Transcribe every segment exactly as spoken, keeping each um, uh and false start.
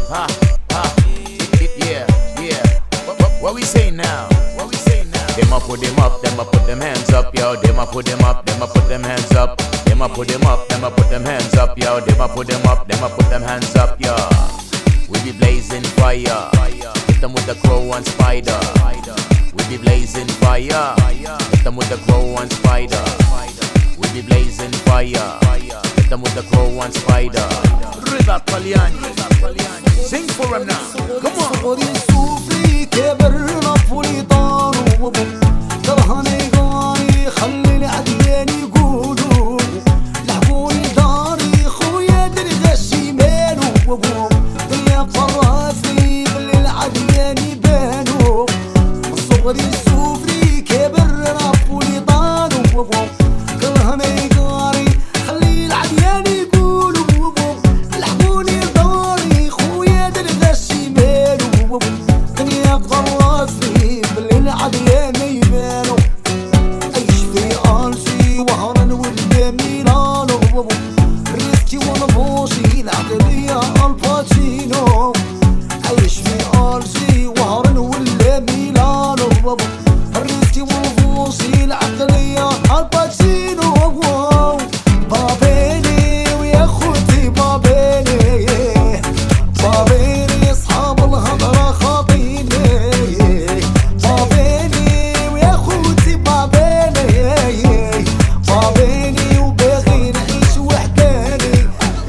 Ha, ha. Yeah, yeah. What, what, what we say now? What we say now? Them a put them up, them a put them hands up, yo. Them a put them up, them a put them hands up. Them a put them up, them a put them hands up, yo. Them a put them up, them a put them hands up, yo. We be blazing fire. Hit them with the crow and spider. We be blazing fire. Hit them with the crow and spider. We be blazing fire. Hit them with the crow and spider. River Paliani. Sing for him now. Come on. السوفري كبر رابولي طانو كلها ميقاري خلي العديان يقولوا لحقوني داري خويا درغشي مالو كان يقدر راسي باللي العديان يبانو عيش في ألسي وهران ولا ميلانو ريسكي ونبوشي العقلية الباتشينو عيش في ألسي وهران ولا ميلانو الريسكي والفوصي العقلية الباتشينو بابيني ويا خوتي بابيني بابيني اصحاب الهضرة خاطيني بابيني ويا خوتي بابيني بابيني وباغي نعيش وحداني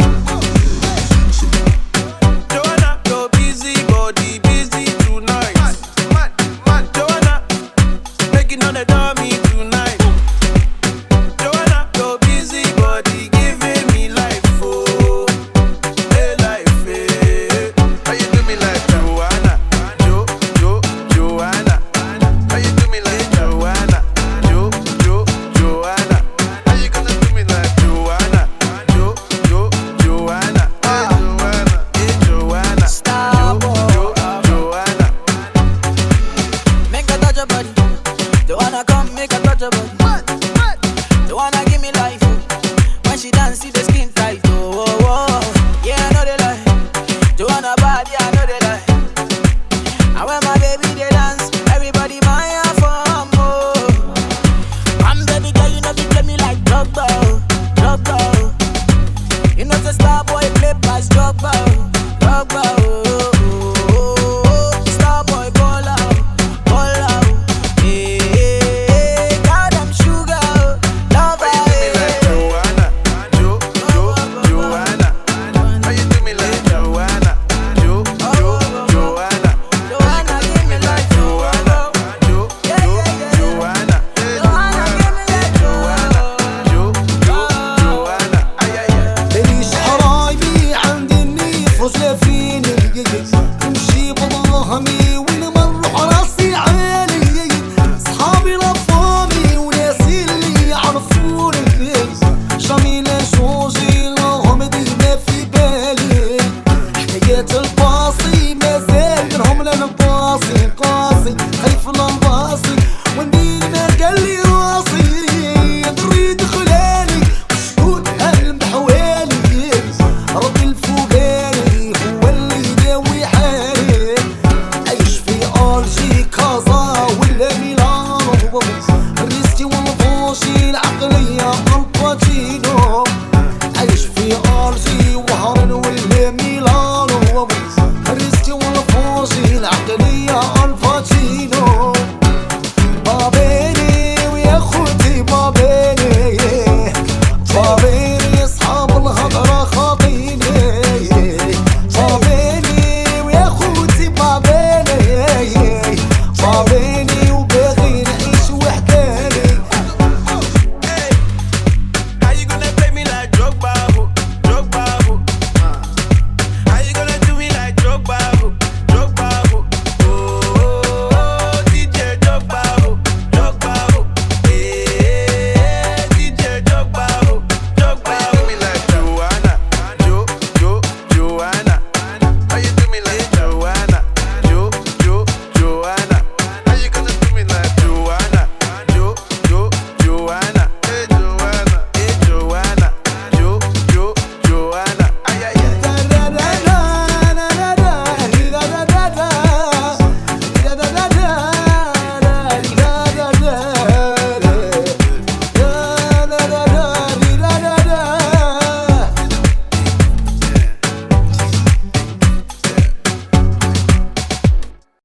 Joanna, you're busy, body busy tonight. Joanna, making on the dummy tonight. Joanna, you're busy, body giving me life, oh, hey life, hey. How you do me like Joanna, Jo, Jo, Joanna? How you do me like Joanna, Jo, Jo, Joanna? How you gonna do me like Joanna, Jo, Jo, Joanna? Hey Joanna, hey Joanna, Jo, Jo, Joanna. Make her touch your body. Don't wanna come, make her touch your body. Don't wanna give me life. Oh. When she dance, see the skin tight. Oh, oh, oh. Yeah, I know they lie. Don't wanna bad, yeah, I know they lie. And when my baby they dance, everybody my for more. I'm baby girl, you know you play me like Drogba, oh, Drogba. Oh. You know the star boy play pass Drogba, oh, Drogba. Oh, oh, oh, oh. Star boy ball out, ball out. Hey, hey, hey, God, I'm sugar, oh, lover. How you do me like Joanna, Jo, Jo, Joanna? How you do me like Joanna, Jo, Jo, Joanna? Joanna, give me like Joanna, Jo, Yeah, Jo, yeah, yeah. Joanna? Hey Joanna, give me like Joanna, Jo, Jo, Joanna? Ay, ay, ay. ليش حرايبي عند النيف وسلافيني نمشي بضهمي ونمر راسي عالي صحابي لفامي وناسي اللي يعرفوني جميلة جوجي لهم ديما في بالي حكايات الباصي مازال منهم لا نباصي قاسي